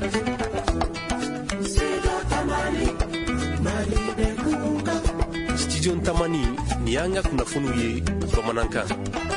Studio Tamani ni an ka kunnafoniw ye bamanankan.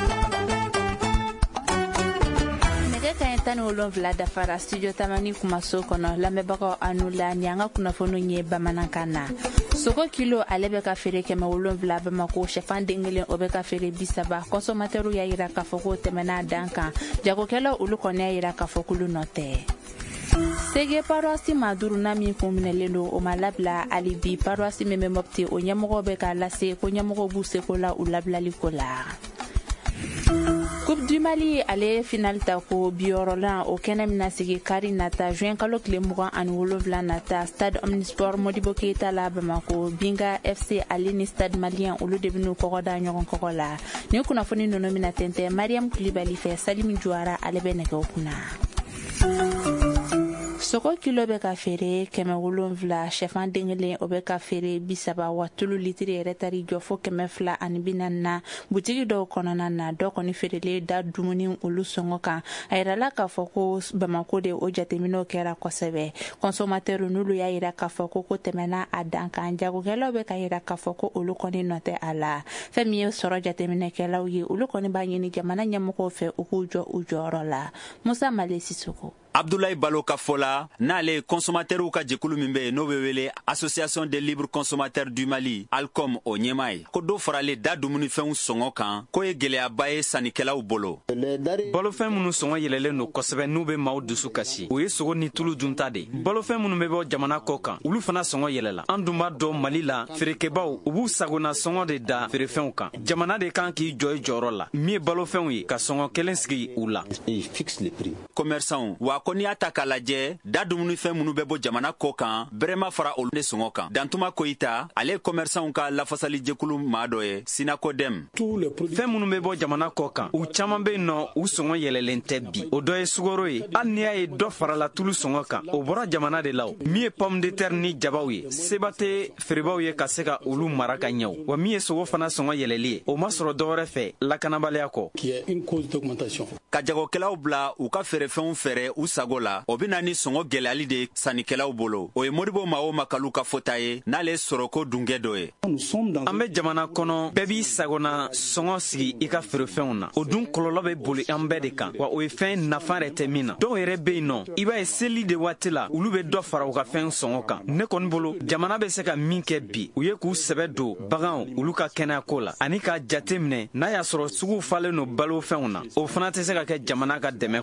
Tan wolonfila dafara studio Tamani kumaso kɔnɔ lamɛnbagaw anu la ni an ka kunnafoniw ye bamanankan na. Sogo kilo ale bɛ ka feere 700 Bamako, sɛfan den kelen o bɛ ka feere 30. Consommateurs y'a yira k'a fɔ ko tɛmɛna dan kan. Jagokɛlaw olu kɔni y'a yira k'a fɔ k'olu nɔ tɛ. Sege paroisse Maduruna min minɛlen don o ma labila hali bi paroisse min bɛ Mopti o ɲɛmɔgɔ bɛ k'a lase ko ɲɛmɔgɔw b'u seko la u labilali ko la. Coupe du Mali ale final ta ko biyɔrɔlan o kɛnɛ mina sigi kari nata juin kalo tile 27 nata stade Omnisport Modibo Keita la Bamako. Binga FC ale ni stade malien olu de binu kɔgɔ da ɲɔgɔn kɔgɔ la. Ni kunnafoni ninnu mina tɛntɛ Mariam Kulibali fɛ Salimi Juara ale bɛ nɛgɛw kunna. Sogo kilo bɛ ka feere 700, sɛfan den kelen o bɛ ka feere 30, wa tulu litiri yɛrɛ tari jɔ fo 240 na butigi dɔw kɔnɔna na. Dɔ kɔni feerelen da dumuni olu sɔngɔ kan. A yirala k'a fɔ ko Bamako de o jateminɛw kɛra kosɛbɛ. Consommateurs n'olu y'a yira k'a fɔ ko tɛmɛna a dan kan. Jagokɛlaw bɛ ka yira k'a fɔ ko olu kɔni nɔ tɛ a la. Fɛn min ye sɔrɔ jateminɛkɛlaw ye olu kɔni b'a ɲini jamana ɲɛmɔgɔw fɛ u k'u jɔ u jɔyɔrɔ la. Musa Male Sisoko. Abdoulaye Balo ka fɔ la n'ale consommateurs ka jɛkulu min bɛ n'o bɛ wele Association des libres consommateurs du Mali ALCOM o ɲɛmaa ye ko dɔ faralen da dumunifɛnw sɔngɔ kan ko ye gɛlɛyaba ye sannikɛlaw bolo. Balofɛn minnu sɔngɔ yɛlɛlen don kosɛbɛ n'u bɛ maaw dusu kasi o ye sogo ni tulu dunta de. Balofɛn minnu bɛ bɔ jamana kɔ kan olu fana sɔngɔ yɛlɛla. An dun b'a dɔn Mali la feerekɛbaw u b'u sagona sɔngɔ de da feerefɛnw kan. Jamana de kan k'i jɔ i jɔyɔrɔ la. Min ye balofɛnw ye ka sɔngɔ kelen sigi u la. Commerçants wa ko n'i y'a ta k'a lajɛ da dumunifɛn minnu bɛ bɔ jamana kɔ kan bɛrɛma fara olu de sɔngɔ kan. Dantuma Koyita ale ye commerçants ka lafasali jɛkulu maa dɔ ye Sinakodem. Fɛn minnu bɛ bɔ jamana kɔ kan u caman bɛ yen nɔ u sɔngɔ yɛlɛlen tɛ bi. O dɔ ye sugaro ye. Hali n'i y'a ye dɔ farala tulu sɔngɔ kan o bɔra jamana de la o. Min ye pomme de terre ni jabaw ye seba tɛ feerebaw ye ka se ka olu mara ka ɲɛ o. Wa min ye sogo fana sɔngɔ yɛlɛli ye o ma sɔrɔ dɔwɛrɛ fɛ lakanabaliya kɔ. Ka jagokɛlaw bila u ka feerefɛnw fɛrɛ u sago la o bɛna ni sɔngɔ gɛlɛyali de sannikɛlaw bolo. O ye Modibo Mao Makalu ka fɔta ye n'ale sɔrɔko dungɛ dɔ ye. An bɛ jamana kɔnɔ bɛɛ b'i sagona sɔngɔ sigi i ka feerefɛnw na. O dun kɔlɔlɔ bɛ boli an bɛɛ de kan wa o ye fɛn nafa yɛrɛ tɛ min na. Dɔw yɛrɛ bɛ yen nɔ i b'a ye seli de waati la olu bɛ dɔ fara u ka fɛn sɔngɔ kan. Ne kɔni bolo jamana bɛ se ka min kɛ bi u ye k'u sɛbɛ don baganw olu ka kɛnɛyako la ani k'a jate minɛ n'a y'a sɔrɔ suguw falen no balofɛnw na o fana tɛ se ka kɛ jamana ka dɛmɛ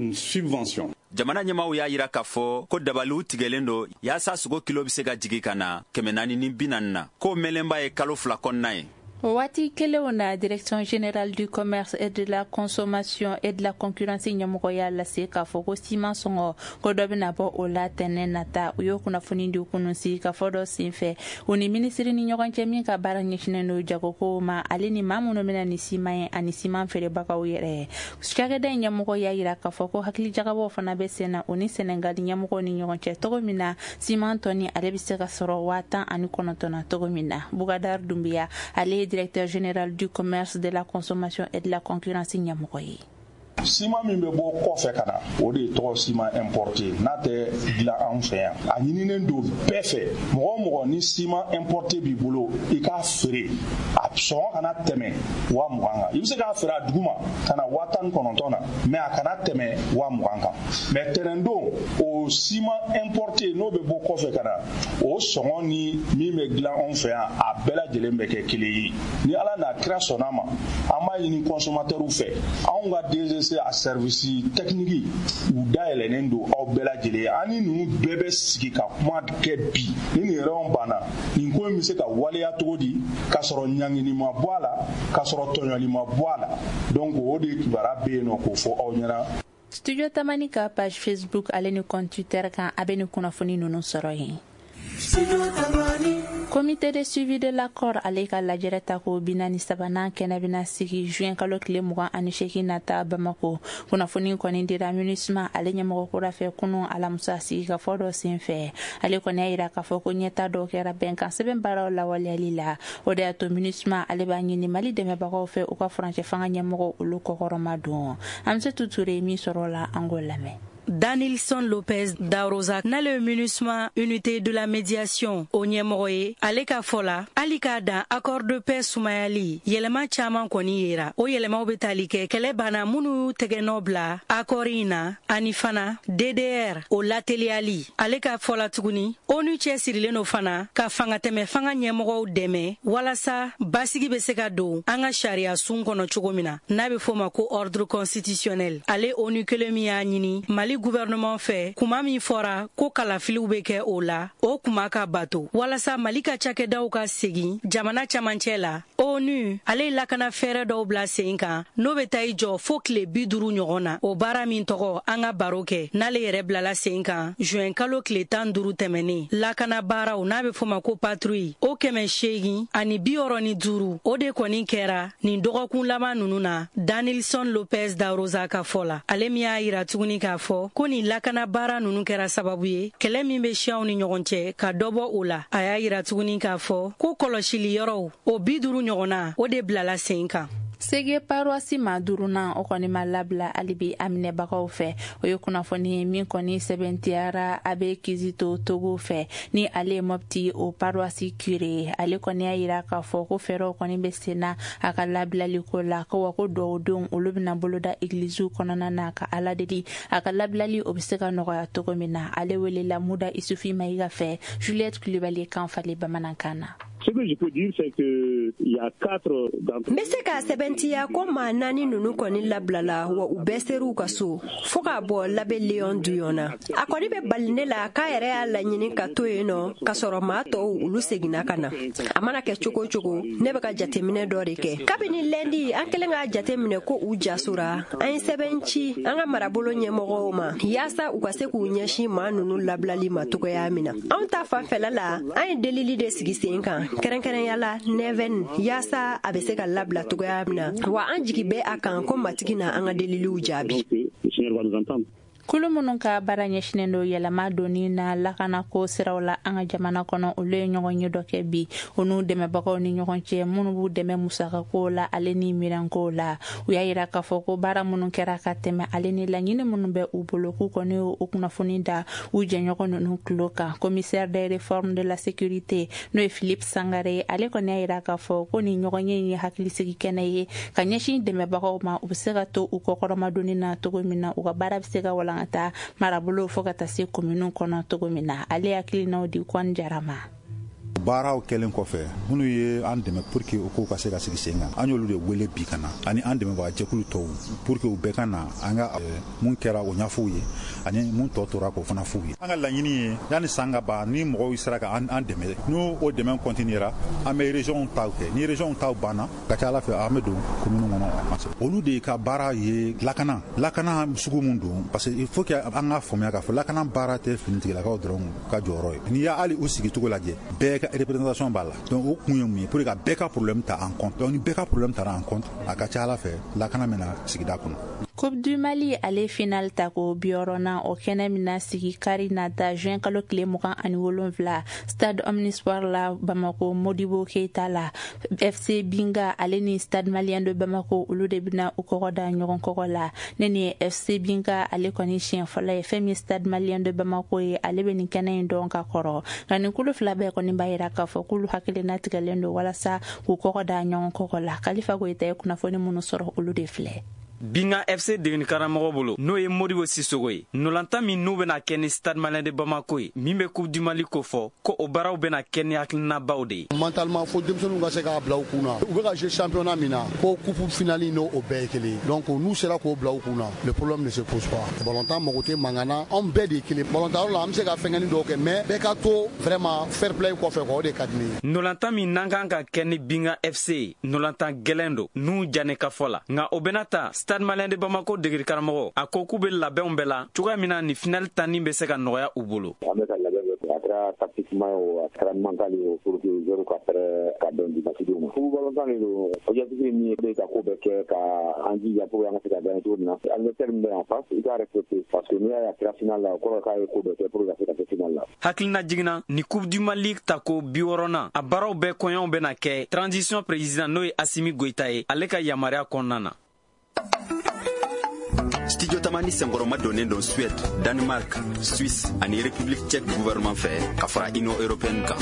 kɔ. Jamana ɲɛmaaw y'a yira k'a fɔ ko dabaliw tigɛlen don yaasa sogo kilo bɛ se ka jigi ka na 440 na k'o mɛnlenba ye kalo 2 kɔnɔna ye. Wati kelenw na Direction générale du commerce et de la consommation et de la concurrence ɲɛmɔgɔ y'a lase k'a fɔ ko siman sɔngɔ ko dɔ bɛna bɔ o la tɛnɛ nata u ye kunnafoni di kunun sigi ka fɔ dɔ senfɛ u ni minisiri ni ɲɔgɔn cɛ min ka baara ɲɛsinnen don jagokow ma ale ni maa minnu bɛna ni siman ye ani siman feerebagaw yɛrɛ. Cakɛda ɲɛmɔgɔ y'a yira k'a fɔ ko hakilijagabaw fana bɛ sen na o ni Senegali ɲɛmɔgɔw ni ɲɔgɔn cɛ cogo min na siman tɔni ale bɛ se ka sɔrɔ 19 na cogo min na. Bougadar Doumbia ale directeur général du commerce, de la consommation et de la concurrence ɲɛmɔgɔ ye. Ciment min bɛ bɔ kɔfɛ ka na o de tɔgɔ ciment importé n'a tɛ dilan an fɛ yan a ɲininen don bɛɛ fɛ mɔgɔ mɔgɔ ni ciment importé b'i bolo i k'a feere a sɔngɔ kana tɛmɛ 20,000 kan i bɛ se k'a feere a dugu ma ka na 19,000 na mais a kana tɛmɛ 20,000 kan mais tɛnɛndon o ciment importé n'o bɛ bɔ kɔfɛ ka na o sɔngɔ ni min bɛ dilan an fɛ yan a bɛɛ lajɛlen bɛ kɛ kelen ye ni Ala n'a kira sɔnna ma an b'a ɲini consommateurs fɛ anw ka DGC a service technique u dayɛlɛnnen don aw bɛɛ lajɛlen ani ninnu bɛɛ bɛ sigi ka kuma kɛ bi ni nin yɛrɛw banna nin ko in bɛ se ka waleya cogo di ka sɔrɔ ɲangini ma bɔ a la ka sɔrɔ tɔɲɔli ma bɔ a la donc o de kibaruya bɛ yen nɔ k'o fɔ aw ɲɛna. Studio Tamani ka page Facebook ale ni compte Twitter kan a bɛ ni kunnafoni ninnu sɔrɔ yen. Comité de suivi de l'accord ale ka lajɛrɛ ta ko binani sabanan kɛnɛ bɛna sigi juin kalo tile 28 nata Bamako. Kunnafoni kɔni dira MINUSMA ale ɲɛmɔgɔ kura fɛ kunun alamusa sigi ka fɔ dɔ senfɛ. Ale kɔni y'a yira k'a fɔ ko ɲɛta dɔw kɛra bɛnkan sɛbɛn baaraw lawaleyali la. O de y'a to MINUSMA ale b'a ɲini Mali dɛmɛbagaw fɛ u ka furancɛ fanga ɲɛmɔgɔ olu kɔkɔrɔma don. Amsatou Touré min sɔrɔ la an k'o lamɛn. Danilson Lopez Darosa n'ale MINUSMA unité de la médiation o ɲɛmɔgɔ ye ale ka fɔ la hali k'a dan accord de paix sumayali yɛlɛma caaman kɔni yera o yɛlɛmaw be tali kɛ kɛlɛ banna minnu tɛgɛnɔ bila accord yi na ani fana DDR o lateliyali ale ka fɔ la tuguni ONU cɛ sirilen no fana ka fangatɛmɛ fanga ɲɛmɔgɔw dɛmɛ walasa basigi be se ka don an ka sariya sun kɔnɔ cogo min na n'a be fɔ ma ko ordre constitutionnel ale ONU kelen min y'a ɲini Mali gouvernement fɛ kuma min fɔra ko kalafiliw be kɛ o la o kuma ka bato walasa Mali ka cakɛdaw ka segin jamana camancɛ la ONU ale lakana fɛɛrɛ dɔw bila sen kan n'o be ta I jɔ fo tile 50 ɲɔgɔn na o baara min tɔgɔ an ka baro kɛ n'ale yɛrɛ bilala sen kan juin kalo tile 15 tɛmɛnen lakana baaraw n'a be fɔ ma ko patrouille o 865 ani 65 o de kɔni kɛra nin dɔgɔkun laban nunu na Danilson Lopez Darosa ka fɔ la ale min y'a yira tuguni k'a fɔ ko nin lakana baara nunu kɛra sababu ye kɛlɛ min be siyaw ni ɲɔgɔn cɛ ka dɔbɔ o la a y'a yira tuguni k'a fɔ ko kɔlɔsili yɔrɔw o 50 ɲɔgɔn na o de bilala sen kan Sege paroisi ma duruna o kɔni ma labila alibi aminɛbagaw fɛ o ye kunnafoni ye min kɔni sɛbɛntiyara a be Kizito Togo fɛ ni ale mɔpti o paroisi curé ale kɔni y'a yira k'a fɔ ko fɛɛrɛw kɔni be senna a ka labilali ko la ko wa ko dɔwdenw olu bena boloda igliziw kɔnɔna na ka ala deli a ka labilali o be se ka nɔgɔya togo min na ale welela Muda Isufi Maïga fɛ Juliette Kulibali kan fali bamanankan na. Ce que je peux dire, c'est que il y a 4 d'entre eux. Mais c'est ka sɛbɛntiya ko maa 4 nunu kɔni labilala wa u bɛɛ ser'u ka so fo ka bɔ labɛn Leon Duyon na a kɔni bɛ bali ne la k'a yɛrɛ y'a laɲini ka to yen nɔ ka sɔrɔ maa tɔw olu seginna ka na a mana kɛ cogo cogo ne bɛ ka jateminɛ dɔ de kɛ kabini lundi an kɛlen k'a jateminɛ ko u jasora an ye sɛbɛn ci an ka marabolo ɲɛmɔgɔw ma yaasa u ka se k'u ɲɛsin maa nunu labilali ma togoya min na anw ta fanfɛla la an ye delili de sigi sen kan kɛrɛnkɛrɛnyala Neven yaasa a be se ka labila togoya min na wa an jigi bɛ a kan ko matigi na an ka deliliw jaabi. Kulu minnu ka baara ɲɛsinen do yɛlɛma doni na lakana ko siraw la an ka jamana kɔnɔ olu ye ɲɔgɔn ye dɔ kɛ bi o n'u dɛmɛbagaw ni ɲɔgɔn cɛ minnu b'u dɛmɛ musakako la ale ni miiranko la u y'a yira k'a fɔ ko baara minnu kɛra ka tɛmɛ ale ni laɲini minnu bɛ u bolo k'u kɔni o kunnafoni da u jɛɲɔgɔn ninnu tulo kan commissaire des réformes de la sécurité n'o ye Philippe Sangare ale kɔni y'a yira k'a fɔ ko ni ɲɔgɔn ye hakilisigi kɛnɛ ye ka ɲɛsin dɛmɛbagaw ma u bɛ se ka to u kɔkɔrɔmadonni na togo min na u ka baara bɛ se ka walan ka taa marabolo fo ka taa se kominu kɔnɔ togo min na ale hakilinaw di Kwan Jarama. baaraw kɛlen kɔfɛ minnu ye an dɛmɛ pour que o ko ka se ka sigi sen kan an y'olu de wele bi kana ani an dɛmɛbaga jɛkulu tɔw pour que u bɛɛ ka na an ka mun kɛra o ɲɛfɔw ye ani mun tɔ tora k'o fana f'u ye an ka laɲini ye yanni san ka ban ni mɔgɔw sera ka an dɛmɛ n'o o dɛmɛ continuera an bɛ région taw kɛ ni région taw banna ka ca ala fɛ an bɛ don commune kɔnɔ olu de ka baara ye lakana sugu mun don parce que il faut que an ka faamuya k'a fɔ lakana baara tɛ finitigilakaw dɔrɔn ka jɔyɔrɔ ye n'i y'a hali u sigicogo lajɛ bɛɛ ka représentation b'a la donc o kun ye mun ye pour que ka bɛɛ ka problème ta en compte donc ni bɛɛ ka problème tara en compte a ka ca ala fɛ lakana mɛna sigida kɔnɔ. Coupe du Mali ale final ta ko biɔrɔna o kɛnɛ mina sigi kari nata juin kalo tile 27 stade Omnisport la Bamako Modibo Keita la FC Binga ale ni stade malien de Bamako olu de bina u kɔgɔ da ɲɔgɔn kɔgɔ la ne ni FC Binga ale kɔni siɲɛ fɔlɔ ye fɛn min stade malien de Bamako ye ale bɛ nin kɛnɛ in dɔn ka kɔrɔ nka nin kulu fila bɛɛ kɔni b'a yira k'a fɔ k'olu hakilina tigɛlen don walasa k'u kɔgɔ da ɲɔgɔn kɔgɔ la Kalifa Goyita ye kunnafoni minnu sɔrɔ olu de filɛ. Binga FC degeni karamɔgɔ bolo n'o ye Modibo Sissogo ye nolanta min n'u bena kɛ ni stade malien de Bamako ye min bɛ Coupe du Mali ko fɔ ko o baaraw bena kɛ ni hakilinabaw de ye mentalement fo denmisɛnninw ka se k'a bila u kunna u bɛ ka jouer championnat min na ko coupe finale n'o o bɛɛ ye kelen donc n'u sera k'o bila u kunna le problème ne se pose pas ballontan mago tɛ mankan na anw bɛɛ de ye kelen ballontan la an bɛ se ka fɛngɛni dɔw kɛ mais bɛɛ ka to vraiment fair play kɔfɛ o de ka di ne ye nolanta min n'an kan ka kɛ ni Binga FC nolantan gɛlɛn don n'u janne ka fɔ la nka o bena ta stade malien de Bamako degeri karamɔgɔ a ko k'u bɛ labɛnw bɛɛ la cogoya min na ni finale tanni bɛ se ka nɔgɔya u bolo. An bɛ ka labɛn bɛ a kɛra tactiquement o a kɛra mental o pour que joueur ka fɛrɛ ka dɔn di masidiw ma. Fu ballontan de don objectif ye min ye ka ko bɛɛ kɛ ka an jija pour que an ka se ka gagner cogo min na adversaire min bɛ en face i k'a respecter parce que n'i y'a ye a kɛra finale la o kɔrɔ k'a ye ko bɛɛ kɛ pour que ka se ka se finale la. Hakilina jiginna ni Coupe du Mali ta ko 60 a baaraw bɛɛ kɔɲɔw bɛna kɛ transition président n'o ye Assimi Goïta ye ale ka yamaruya kɔnɔna na. studio tamani senkɔrɔma donnen don Suède, Danemark, Suisse ani République tchèque gouvernement fɛ ka fara Union européenne kan.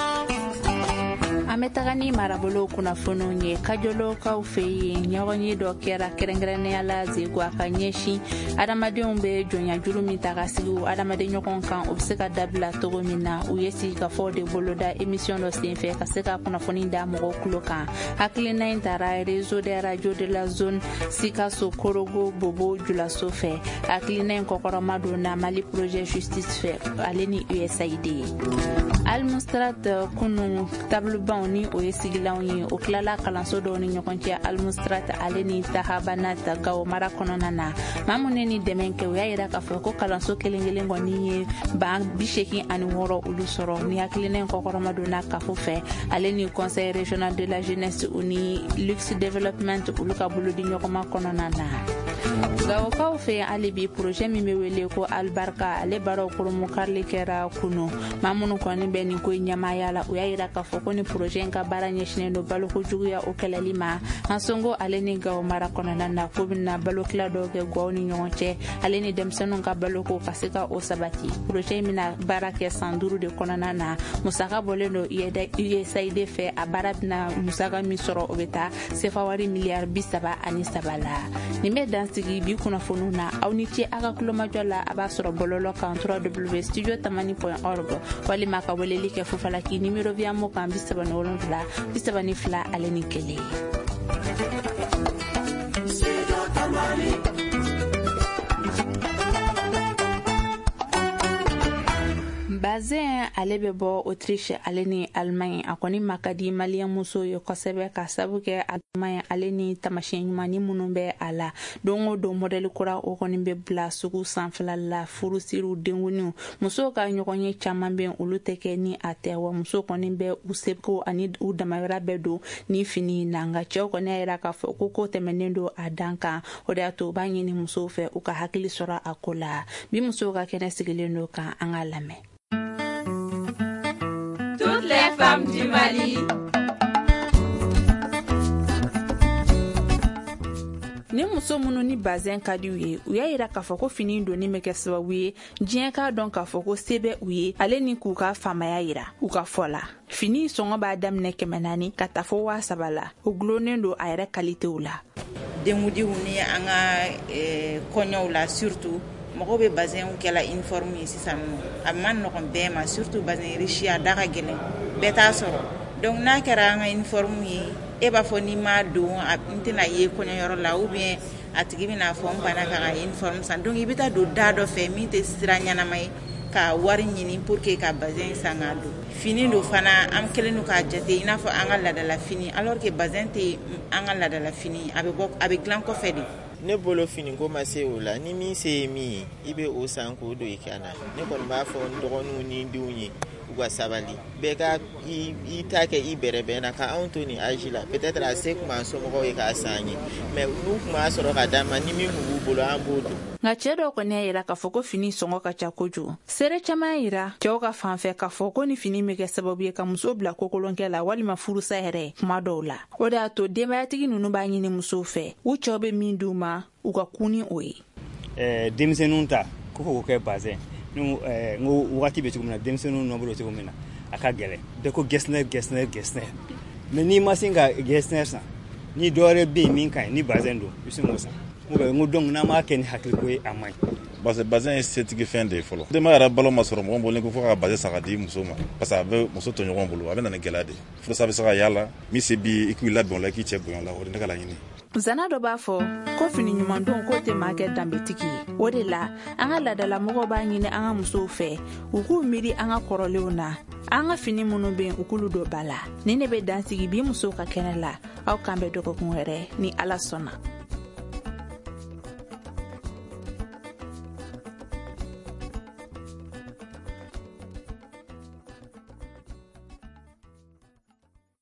An bɛ taga ni marabolo kunnafoniw ye kajolokaw fɛ yen ɲɔgɔn ye dɔ kɛra kɛrɛnkɛrɛnnenya la Zego a ka ɲɛsin adamadenw bɛ jɔnya juru min ta ka sigi adamaden ɲɔgɔn kan o bɛ se ka dabila cogo min na u ye sigikafɔ de boloda émission dɔ senfɛ ka se ka kunnafoni da mɔgɔw tulo kan hakilina in taara réseau des radios de la zone Sikaso Korogo Bobo Julaso fɛ hakilina in kɔkɔrɔma donna Mali projet justice fɛ ale ni USAID Almustrat kunu tabluban ni o ye sigilanw ye o tilala kalanso dɔw ni ɲɔgɔn cɛ Almustrat ale ni Tahabanat Gawo mara kɔnɔna na maa minnu ni dɛmɛ kɛ o y'a yira k'a fɔ ko kalanso kelen-kelen kɔni ye ban 86 olu sɔrɔ ni hakilina in kɔkɔrɔma donna kafo fɛ ale ni conseil régional de la jeunesse u ni luxe development olu ka bolo di ɲɔgɔnma kɔnɔna na Gawokaw fɛ hali bi projet min bɛ wele ko Albarka ale baaraw koromu karili kɛra kunu maa minnu kɔni bɛ nin ko ɲɛmaaya la u y'a yira k'a fɔ ko ni projet in ka baara ɲɛsinnen don balokojuguya o kɛlɛli ma an sɔngo ale ni Gawo mara kɔnɔna na ko bɛna balotila dɔw kɛ gaw ni ɲɔgɔn cɛ ale ni denmisɛnninw ka baloko ka se ka o sabati projet in bɛna baara kɛ san 5 de kɔnɔna na musaka bɔlen don USAID fɛ a baara bɛna musaka min sɔrɔ o bɛ taa sefa wari miliyari 33 la nin bɛ dansigi bi kunnafoniw na aw ni ce a ka kulomajɔ la a b'a sɔrɔ bɔlɔlɔ kan www.studiotamani.org walima ka weleli kɛ fufalaki nimero viamo kan 37 32 ale ni 1. Bazin ale bɛ bɔ Autriche ale ni Allemagne a kɔni ma ka di malien muso ye kosɛbɛ ka sabu kɛ Allemagne ale ni tamasiyɛn ɲuman ni minnu bɛ a la don o don modèle kura o kɔni bɛ bila sugu sanfɛla la furusiriw denguniw musow ka ɲɔgɔn ye caman bɛ olu tɛ kɛ ni a tɛ wa muso kɔni bɛ u seko ani u damayira bɛ don ni fini na nka cɛw kɔni y'a yira k'a fɔ ko tɛmɛnen don a dan kan o de y'a to u b'a ɲini musow fɛ u ka hakili sɔrɔ a ko la bi musow ka kɛnɛ sigilen don kan an ka lamɛn. Toutes les femmes du Mali. Ni muso minnu ni bazin ka di u ye u y'a yira k'a fɔ ko fini donni bɛ kɛ sababu ye diɲɛ k'a dɔn k'a fɔ ko se bɛ u ye ale ni k'u ka faamaya yira u ka fɔ la fini sɔngɔ b'a daminɛ 400 ka taa fɔ 300 la o gulonnen don a yɛrɛ kalitew la dengudiw ni an ka kɔɲɔw la surtout mɔgɔw bɛ bazin kɛla uniforme ye sisan a man nɔgɔn bɛɛ ma surtout bazin riche a da ka gɛlɛn bɛɛ t'a sɔrɔ donc n'a kɛra an ka uniforme ye e b'a fɔ ni ma don n tɛna ye kɔɲɔyɔrɔ la ou bien a tigi bɛna fɔ n banna ka ka uniforme san donc i bɛ taa don da dɔ fɛ min tɛ sira ɲɛnama ye ka wari ɲini pour que ka bazin san ka don fini do fana an kelen do k'a jate i n'a fɔ an ka ladala fini alors que bazin tɛ an ka ladala fini a bɛ dilan kɔfɛ de. Ne bolo fini ko ma se o la ni min se ye min ye i bɛ o san k'o don i kan na ne kɔni b'a fɔ n dɔgɔninw ni n denw ye u ka sabali bɛɛ ka i ta kɛ i bɛrɛbɛn na ka anw to nin âge la peut-être a se tun b'an somɔgɔw ye k'a san ye mais n'u tun b'a sɔrɔ ka d'an ma ni min tun b'u bolo an b'o don. Nka cɛ dɔw kɔni y'a yira k'a fɔ ko fini sɔngɔ ka ca kojugu seere caman yira cɛw ka fanfɛ k'a fɔ ko ni fini bɛ kɛ sababu ye ka muso bila kokolonkɛ la walima furusa yɛrɛ kuma dɔw la o de y'a to denbayatigi ninnu b'a ɲini musow fɛ u cɛw bɛ min d'u ma u ka kun ni o ye. Denmisɛnninw ta ko fɔ k'o kɛ bazin n ko wagati bɛ cogo min na denmisɛnninw nɔ bolo cogo min na a ka gɛlɛn bɛɛ ko gɛsinɛ mais n'i ma se ka gɛsinɛ san ni dɔwɛrɛ bɛ yen min ka ɲi ni bazin don i bɛ se k'o san n ko donc n'an b'a kɛ ni hakiliko ye a man ɲi. parce que bazin ye setigi fɛn de ye fɔlɔ denbaya yɛrɛ balo ma sɔrɔ mɔgɔ bolo ko fo ka bazin san ka di muso ma parce que a bɛ muso to ɲɔgɔn bolo a bɛ na ni gɛlɛya de ye furusa bɛ se ka y'a la min se b'i i k'i labɛn o la i k'i cɛ bonya o la o de ne ka laɲini. Zana dɔ b'a fɔ ko fini ɲuman don k'o tɛ maa kɛ danbetigi ye o de la an ka ladala mɔgɔw b'a ɲini an ka musow fɛ u k'u miiri an ka kɔrɔlenw na an ka fini minnu bɛ yen u k'olu don ba la ni ne bɛ dansigi bi musow ka kɛnɛ la aw kan bɛ dɔgɔkun wɛrɛ ni Ala sɔnna.